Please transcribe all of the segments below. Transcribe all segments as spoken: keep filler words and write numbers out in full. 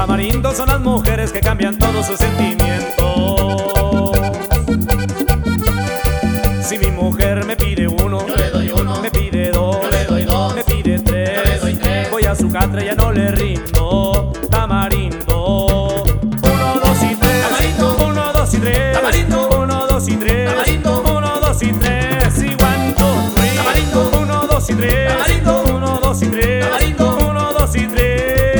Tamarindo son las mujeres que cambian todos sus sentimientos. Si mi mujer me pide uno, yo le doy uno. me pide dos, yo le doy dos. me pide tres, yo le doy tres. voy a su catre, ya no le rindo. Tamarindo, uno, dos y tres. Tamarindo, uno, dos y tres. Tamarindo, uno, dos y tres. Tamarindo, uno, dos y tres. Y one, two, three. Tamarindo, uno, dos y tres. Tamarindo, uno, dos y tres. Tamarindo, uno, dos y tres.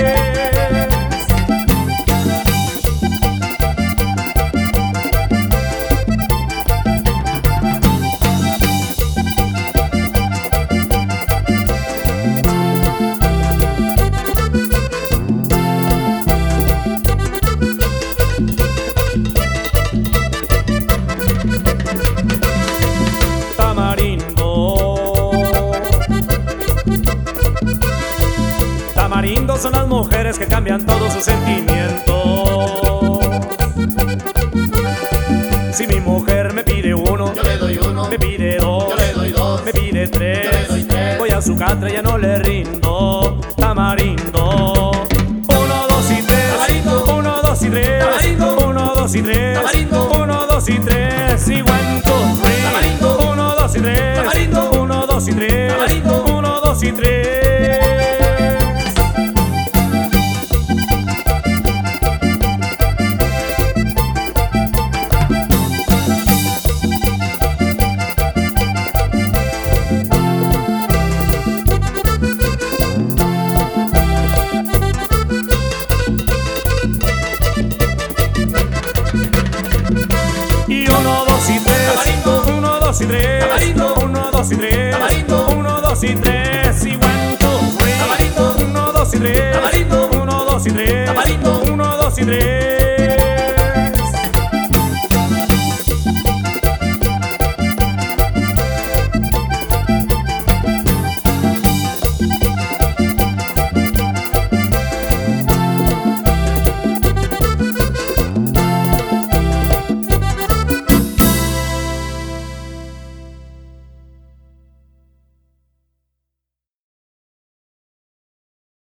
Tamarindo son las mujeres que cambian todos sus sentimientos. Si mi mujer me pide uno, yo le doy uno. me pide dos, yo le doy dos. me pide tres, yo le doy tres. voy a su catre, ya no le rindo. Tamarindo, uno, dos y tres. Tamarindo, uno, dos y tres. Tamarindo, uno, dos y tres. Tamarindo, uno, dos y tres. Y one, two, three. Tamarindo, uno, dos y tres. Tamarindo, uno, dos y tres. Tamarindo, uno, dos y tres. Y uno, dos y tres. Tamarindo, uno, dos y tres. Tamarindo, uno, dos y tres. Tamarindo, uno, dos y tres. Y one, two, three. Tamarindo, uno, dos y tres. Tamarindo, uno, dos y tres. Tamarindo, uno, dos y tres.